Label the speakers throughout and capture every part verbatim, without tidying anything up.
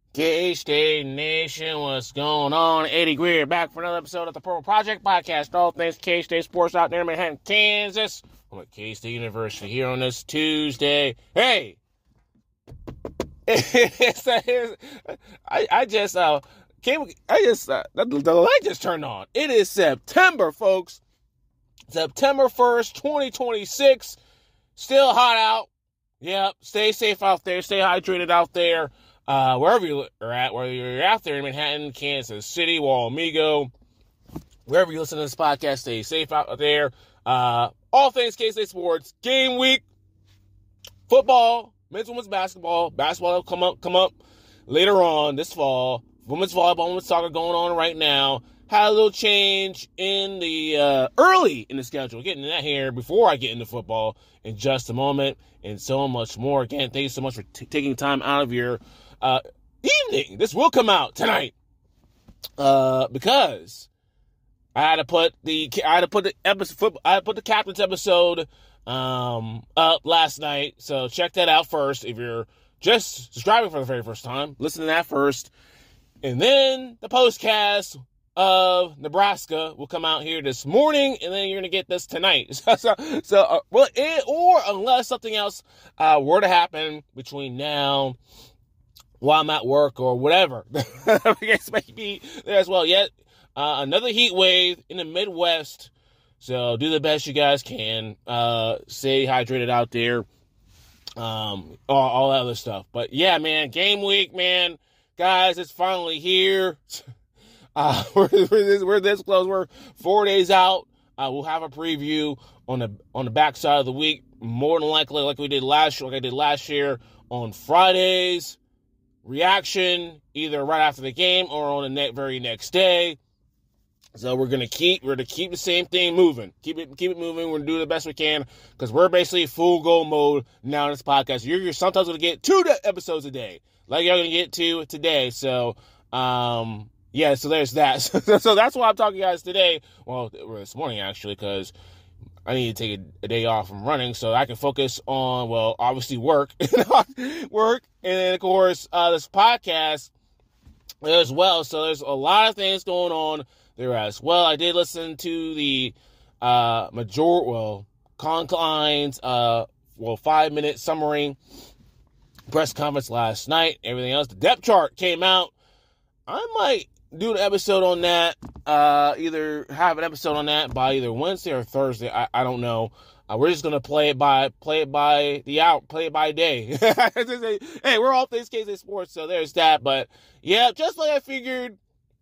Speaker 1: K-State Nation, what's going on? Eddie Greer back for another episode of the Purple Project Podcast. All things K-State sports out there in Manhattan, Kansas. I'm at K-State University here on this Tuesday. Hey! I, I just, uh, came, I just, uh, the, the light just turned on. It is September, folks. September first, twenty twenty-six. Still hot out. Yep, stay safe out there. Stay hydrated out there. Uh, wherever you are at, whether you're out there in Manhattan, Kansas City, Walmigo, wherever you listen to this podcast, stay safe out there. Uh, all things K-State sports, game week, football, men's and women's basketball. Basketball will come up, come up later on this fall. Women's volleyball, women's soccer going on right now. Had a little change in the, uh, early in the schedule. Getting that here before I get into football in just a moment and so much more. Again, thank you so much for t- taking time out of your Uh, evening. This will come out tonight. Uh, because I had to put the I had to put the episode I had to put the captain's episode um up last night. So check that out first. If you're just subscribing for the very first time, listen to that first, and then the postcast of Nebraska will come out here this morning, and then you're gonna get this tonight. so, so, so uh, well, it, or unless something else uh, were to happen between now. While I'm at work or whatever. I guess maybe there as well. Yet uh, another heat wave in the Midwest. So do the best you guys can. Uh, stay hydrated out there. Um, all, all that other stuff. But yeah, man, game week, man. Guys, it's finally here. Uh, we're, we're, this, we're this close. We're four days out. Uh, we'll have a preview on the on the backside of the week. More than likely, like we did last year, like I did last year on Fridays. Reaction either right after the game or on the ne- very next day. So we're gonna keep we're gonna keep the same thing moving. Keep it keep it moving. We're gonna do the best we can because we're basically full go mode now in this podcast. You're, you're sometimes gonna get two episodes a day, like you're gonna get two today. So um yeah, so there's that. So that's why I'm talking to you guys today. Well, this morning actually, because I need to take a, a day off from running so I can focus on, well, obviously work, work, and then, of course, uh, this podcast as well. So there's a lot of things going on there as well. I did listen to the uh, major, well, Concline's, uh, well, five-minute summary press conference last night. Everything else, the depth chart came out. I might do an episode on that, uh, either have an episode on that by either Wednesday or Thursday. I, I don't know. Uh, we're just going to play it by, play it by the hour, play it by day. Hey, we're all things K-State sports, so there's that. But yeah, just like I figured,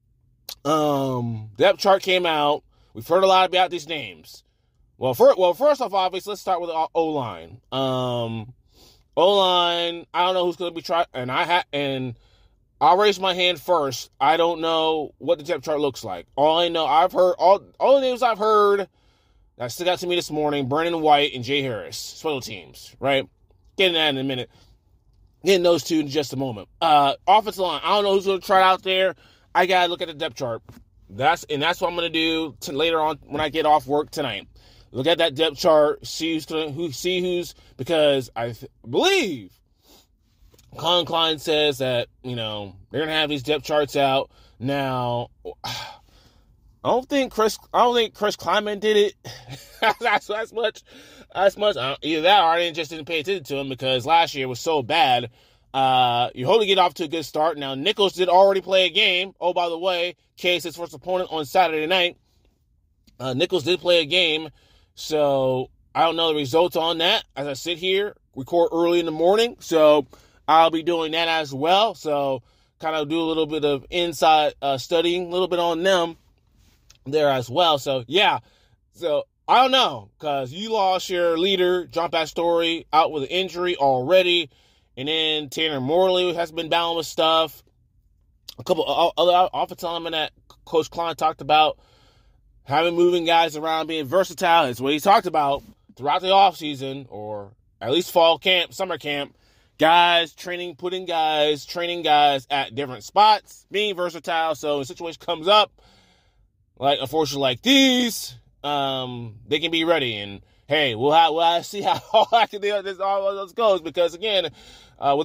Speaker 1: um, depth chart came out. We've heard a lot about these names. Well, for, well, first off, obviously, let's start with the O-line. Um, O-line, I don't know who's going to be trying, and I ha- and I'll raise my hand first. I don't know what the depth chart looks like. All I know, I've heard, all, all the names I've heard that stood out to me this morning, Brandon White and Jay Harris, special teams, right? Getting that in a minute. Getting those two in just a moment. Uh, offensive line, I don't know who's going to try out there. I got to look at the depth chart. That's And that's what I'm going to do to later on when I get off work tonight. Look at that depth chart, see who's going to, who, see who's, because I th- believe Colin Klein says that, you know, they're going to have these depth charts out. Now, I don't think Chris, I don't think Chris Kleiman did it. that's, that's much, that's much. Either that or I didn't, just didn't pay attention to him because last year was so bad. Uh, you hope to get off to a good start. Now, Nichols did already play a game. Oh, by the way, K-State's first opponent on Saturday night. Uh, Nichols did play a game. So I don't know the results on that as I sit here, record early in the morning. So I'll be doing that as well. So kind of do a little bit of inside uh, studying, a little bit on them there as well. So, yeah. So, I don't know, because you lost your leader, John Pastore, out with an injury already. And then Tanner Morley has been down with stuff. A couple of other offensive linemen that Coach Klein talked about. Having moving guys around, being versatile is what he talked about throughout the offseason, or at least fall camp, summer camp. Guys, training, putting guys, training guys at different spots, being versatile. So when a situation comes up, like unfortunately like these, um, they can be ready. And hey, we'll have, we'll have to see how all this all of those goes because again, uh, with the,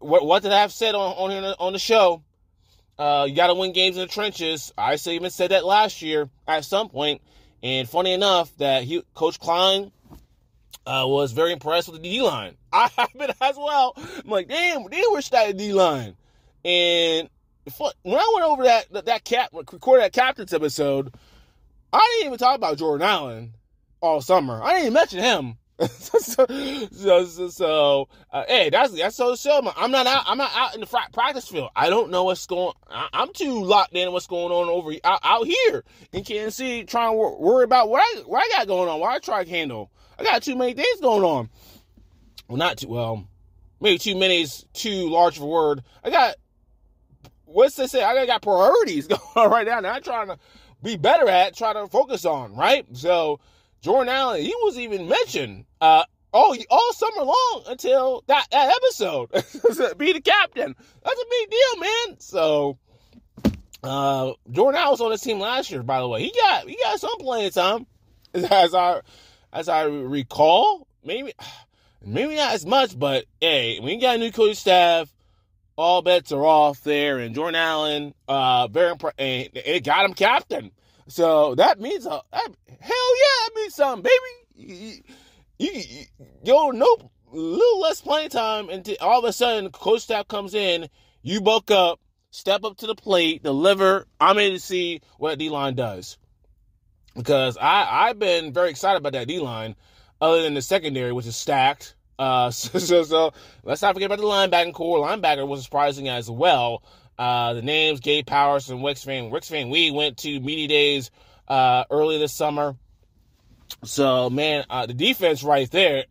Speaker 1: what, what did I have said on on, here on the show? Uh, you got to win games in the trenches. I even said that last year at some point. And funny enough, that he, Coach Klein uh, was very impressed with the D-line. I have been as well. I'm like, damn, they wish that D-line. And when I went over that that, that cap, recorded that captain's episode, I didn't even talk about Jordan Allen all summer. I didn't even mention him. so, so, so, so uh, hey, that's that's so show. I'm not out. I'm not out in the practice field. I don't know what's going. I, I'm too locked in what's going on over out, out here in Kansas City, trying to wor- worry about what I what I got going on. What I try to handle. I got too many things going on. Well, not too well. Maybe too many is too large of a word. I got what's to say? I got priorities going on right now. Now I'm trying to be better at, try to focus on. Right, so. Jordan Allen, he was even mentioned uh, all, all summer long until that, that episode. Be the captain. That's a big deal, man. So, uh, Jordan Allen was on this team last year, by the way. He got he got some playing time, as I as I recall. Maybe maybe not as much, but hey, when you got a new coaching staff, all bets are off there. And Jordan Allen, uh, very impre- and it got him captain. So that means, uh, that, hell yeah, that means something, baby. You, you, you, yo, nope, a little less playing time, and all of a sudden, coach staff comes in, you bulk up, step up to the plate, deliver. I'm ready to see what that D-line does. Because I, I've been very excited about that D-line, other than the secondary, which is stacked. Uh, so, so, so let's not forget about the linebacking core. Linebacker was surprising as well. Uh, the names, Gabe Powers and Wicks Van. Wicks Van we went to media days uh, early this summer. So, man, uh, the defense right there,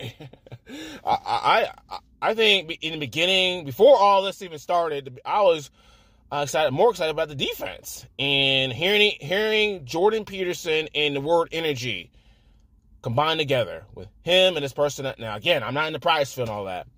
Speaker 1: I, I I think in the beginning, before all this even started, I was uh, excited, more excited about the defense. And hearing, hearing Jordan Peterson and the word energy combined together with him and this person. Now, again, I'm not in the prize field and all that.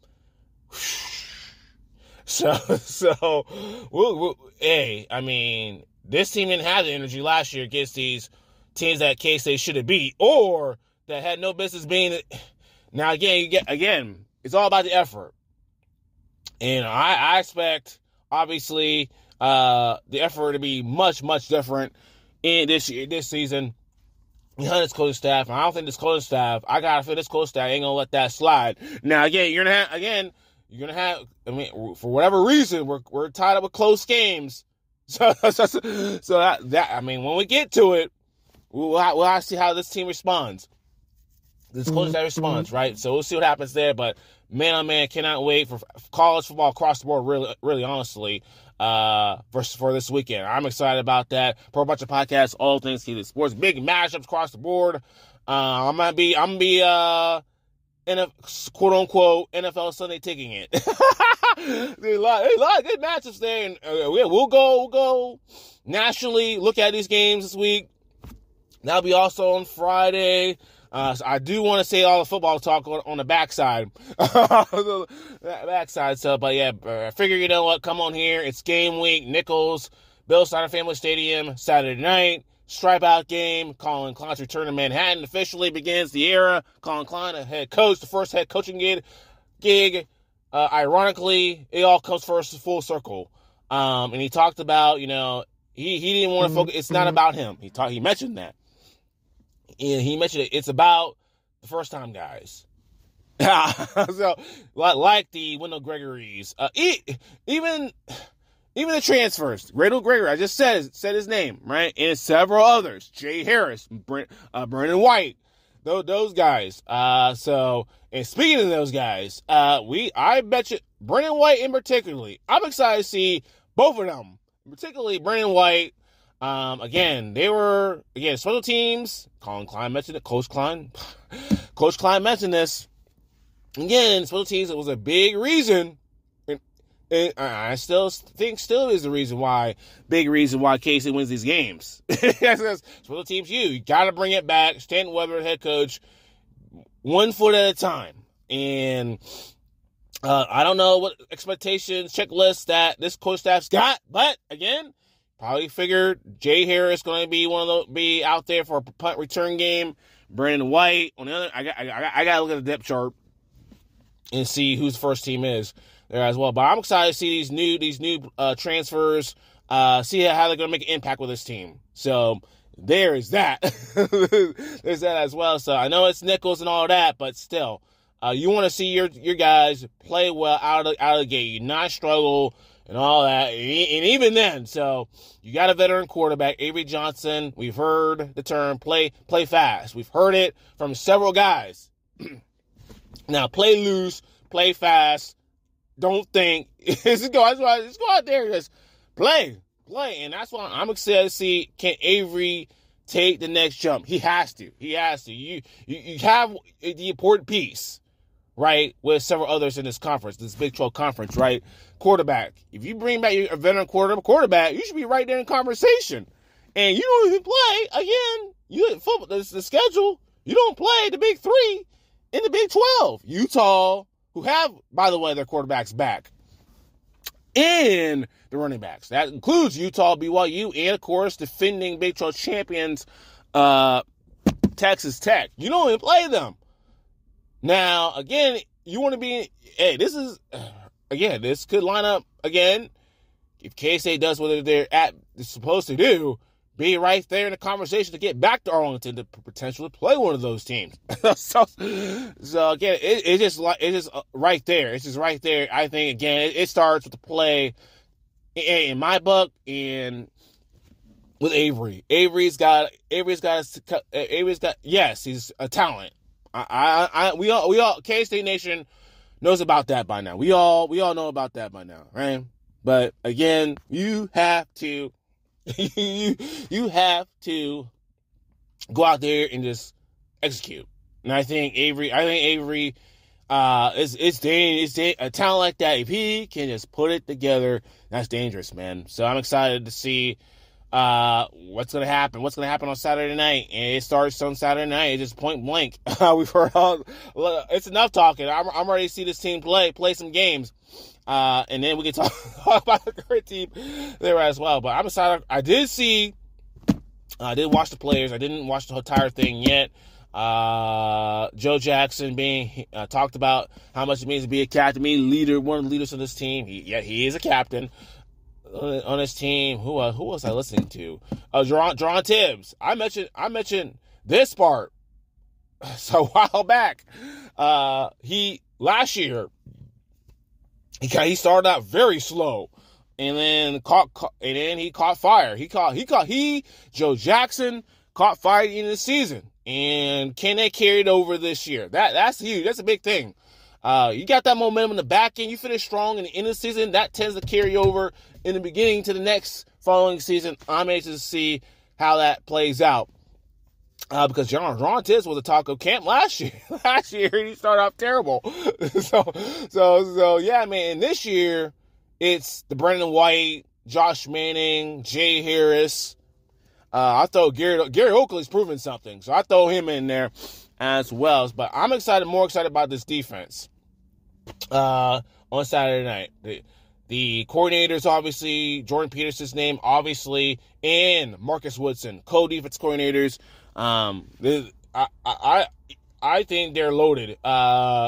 Speaker 1: So, so, we'll, we'll, hey, I mean, this team didn't have the energy last year against these teams that K-State should have beat, or that had no business being. Now, again, you get again, it's all about the effort, and I, I expect, obviously, uh, the effort to be much, much different in this year, this season. Behind this coaching staff, and I don't think this coaching staff. I gotta feel this coaching staff ain't gonna let that slide. Now, again, you're gonna have again. You're going to have, I mean, for whatever reason, we're we're tied up with close games. So, so, so that, that, I mean, when we get to it, we'll, we'll have to see how this team responds. This coach that responds, right? So we'll see what happens there. But man, oh man, cannot wait for college football across the board, really, really honestly, uh, for, for this weekend. I'm excited about that. Pro Bunch of Podcasts, all things Kansas Sports, big matchups across the board. Uh, I'm going to be, I'm going to be, uh, in a quote unquote N F L Sunday taking it. There's a lot, there's a lot of good matchups there, and uh, we'll go, we'll go nationally. Look at these games this week. That'll be also on Friday. Uh, so I do want to say all the football talk on, on the backside, the backside. So, but yeah, I figure you know what? Come on here. It's game week. Nichols, Bill Snyder Family Stadium, Saturday night. Stripe out game. Colin Klein's return to Manhattan officially begins the era. Colin Klein, a head coach, the first head coaching gig. gig. Uh, ironically, it all comes first full circle. Um, and he talked about, you know, he, he didn't want to focus. It's not about him. He talked. He mentioned that. And he mentioned it. It's about the first time guys. So, like, like the Wendell Gregory's, uh, even. Even the transfers, Wendell Gregory, I just said said his name, right? And several others, Jay Harris, Brent, uh, Brendan White, those, those guys. Uh, so, and speaking of those guys, uh, we, I bet you, Brendan White in particularly, I'm excited to see both of them, particularly Brendan White. Um, again, they were, again, special teams. Colin Klein mentioned it, Coach Klein, Coach Klein mentioned this. Again, special teams, it was a big reason. And I still think still is the reason why, big reason why Casey wins these games. Special teams, you, you got to bring it back. Stanton Weber, head coach, one foot at a time. And uh, I don't know what expectations, checklists that this coach staff's got, but again, probably figured Jay Harris going to be one of the be out there for a punt return game. Brandon White on the other. I got I, I got to look at the depth chart and see whose first team is. there as well. But I'm excited to see these new these new uh, transfers, uh, see how they're going to make an impact with this team. So there is that. There's that as well. So I know it's Nichols and all that, but still, uh, you want to see your your guys play well out of out of the gate, you not struggle and all that. And, and even then, so you got a veteran quarterback, Avery Johnson. We've heard the term play play fast. We've heard it from several guys. Now, play loose, play fast. Don't think. Just go, just go out there and just play, play. And that's why I'm excited to see, can Avery take the next jump? He has to. He has to. You, you, you have the important piece, right, with several others in this conference, this Big twelve conference, right? Quarterback. If you bring back your veteran quarterback, quarterback, you should be right there in conversation. And you don't even play, again, you football, the, the schedule, you don't play the Big Three in the Big twelve. Utah, who have, by the way, their quarterbacks back, and the running backs. That includes Utah, B Y U, and, of course, defending Big twelve champions, uh, Texas Tech. You don't even play them. Now, again, you want to be, hey, this is, again, this could line up, again, if K-State does what they're at, they're supposed to do, be right there in the conversation to get back to Arlington to potentially play one of those teams. so, so, again, it, it's just like it's just right there. It's just right there. I think, again, it, it starts with the play, in, in my book, and with Avery. Avery's got, Avery's got, Avery's got, yes, he's a talent. I, I, I, we all, we all, K-State Nation knows about that by now. We all, we all know about that by now, right? But again, you have to, you, you have to go out there and just execute. And I think Avery, I think Avery, uh, is, is dangerous. It's a talent like that. If he can just put it together, that's dangerous, man. So I'm excited to see, Uh, what's going to happen? What's going to happen on Saturday night? And it starts on Saturday night. It's just point blank. We've heard all, it's enough talking. I'm, I'm ready to see this team play, play some games. Uh, and then we can talk, talk about the current team there as well. But I'm excited. I did see, I did watch the players. I didn't watch the entire thing yet. Uh, Joe Jackson being uh, talked about how much it means to be a captain, be a leader, one of the leaders of this team. He, yeah, he is a captain on his team. Who uh, who was I listening to? Uh, Jerron, Jerron Tibbs. I mentioned I mentioned this part so a while back. Uh, he last year he he started out very slow, and then caught, caught and then he caught fire. He caught he caught he Joe Jackson caught fire in the season, and can they carry it over this year? That that's huge. That's a big thing. Uh, you got that momentum in the back end. You finish strong in the end of the season. That tends to carry over in the beginning to the next following season. I'm anxious to see how that plays out. Uh, because John, Ron Tibbs was the talk of camp last year. last year, he started off terrible. so, so, so, yeah, man. And this year, it's the Brendan White, Josh Manning, Jay Harris. Uh, I throw Gary, Gary Oakley's proven something. So I throw him in there as well. But I'm excited, more excited about this defense. Uh, on Saturday night, the, the coordinators, obviously, Jordan Peterson's name, obviously, and Marcus Woodson, co-defense coordinators. Um, I, I, I think they're loaded, uh,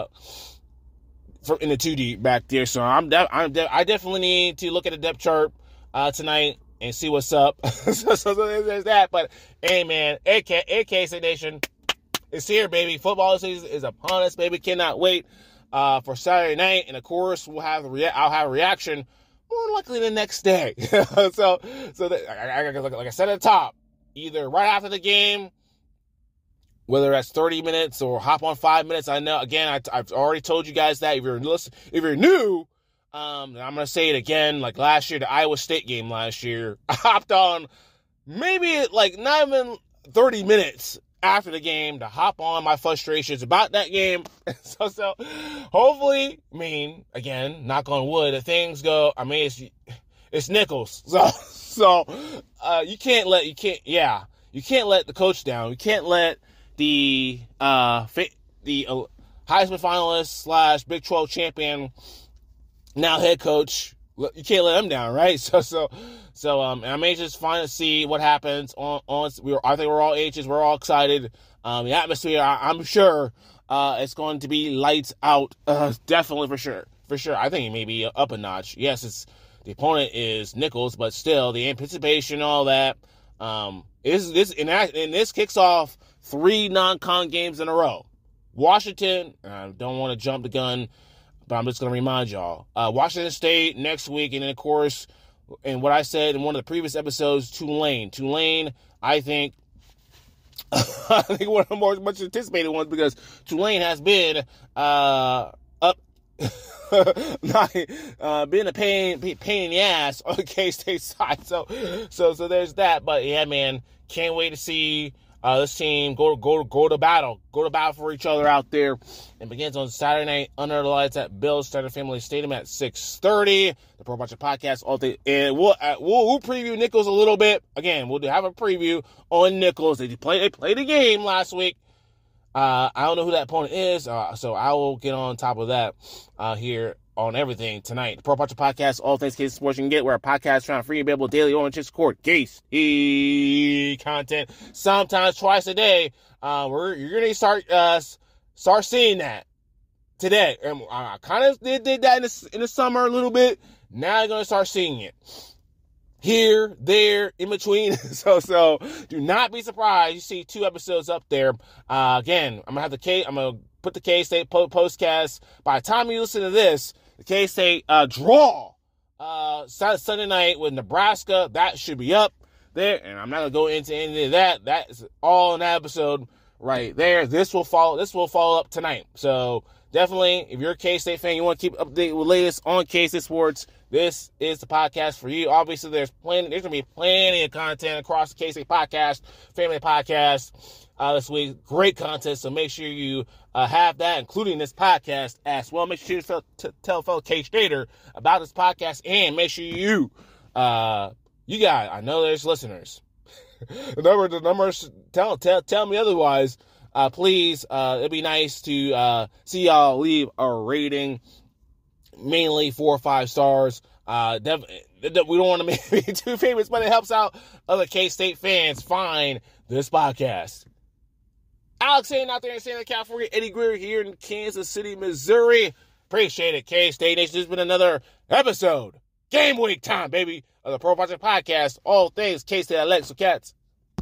Speaker 1: for, in the two D back there. So I'm, de- I'm de- I definitely need to look at the depth chart, uh, tonight and see what's up. so, so, so there's that. But hey, man, A K, A K C Nation, it's here, baby. Football season is upon us, baby. Cannot wait. Uh, for Saturday night, and of course, we'll have the rea- I'll have a reaction more likely the next day. so, so that, I, I, like I said at the top, either right after the game, whether that's thirty minutes or hop on five minutes. I know, again, I, I've already told you guys that if you're listen, if you're new, um, I'm gonna say it again. Like last year, the Iowa State game last year, I hopped on maybe like not even thirty minutes after the game to hop on my frustrations about that game. so, so hopefully, I mean, again, knock on wood, if things go, I mean, it's, it's Nichols. So, so, uh, you can't let, you can't, yeah, you can't let the coach down. You can't let the, uh, the uh, Heisman finalist slash Big twelve champion, now head coach, you can't let him down, right? So, so, so, um, I'm anxious to find to see what happens on, on, we were, I think we're all anxious, we're all excited. Um, the atmosphere, I, I'm sure, uh, it's going to be lights out, uh, definitely for sure. for sure. I think he may be up a notch. Yes, it's the opponent is Nichols, but still the anticipation, all that. Um, is this and, that, and this kicks off three non-con games in a row. Washington, I don't want to jump the gun, but I'm just going to remind y'all. Uh, Washington State next week, and then, of course, and what I said in one of the previous episodes, Tulane. Tulane, I think, I think one of the more much anticipated ones because Tulane has been uh, up, not, uh, been a pain, pain in the ass on the K-State side. So, so, so there's that. But yeah, man, can't wait to see Uh, this team go go go to battle, go to battle for each other out there. It begins on Saturday night under the lights at Bill's Starter Family Stadium at six thirty. The Pro Watcher Podcast all day, and we'll, uh, we'll we'll preview Nichols a little bit. Again, we'll have a preview on Nichols. They play they played a game last week. Uh, I don't know who that opponent is, uh, so I will get on top of that uh, here on everything tonight. The Pro Watcher Podcast, all things K-State sports you can get. We're a podcast trying to free and available daily on Chips Court K-State content, sometimes twice a day. Uh, we're you're gonna start uh, start seeing that today. And I kind of did, did that in the, in the summer a little bit. Now you're gonna start seeing it here, there, in between. so, so do not be surprised. You see two episodes up there. Uh, again, I'm gonna have the K. I'm gonna put the K-State po- postcast. By the time you listen to this, the K-State uh, draw uh, Sunday night with Nebraska. That should be up there, and I'm not gonna go into any of that. That is all in that episode right there. This will follow. This will follow up tonight. So definitely, if you're a K-State fan, you want to keep updated with latest on K-State sports, this is the podcast for you. Obviously, there's plenty. There's gonna be plenty of content across the K-State podcast, family podcast uh, this week. Great content. So make sure you uh, have that, including this podcast as well. Make sure you tell, t- tell fellow K-Stater about this podcast, and make sure you, uh, you guys. I know there's listeners. the number, the numbers tell tell tell me otherwise. Uh, please, uh, it'd be nice to uh, see y'all leave a rating, mainly four or five stars. Uh, def- we don't want to make it too famous, but it helps out other K-State fans find this podcast. Alex Hayden out there in San California, Eddie Greer here in Kansas City, Missouri. Appreciate it, K-State Nation. This has been another episode, game week time, baby, of the Pro Watcher Podcast. All things K-State Alexa Cats.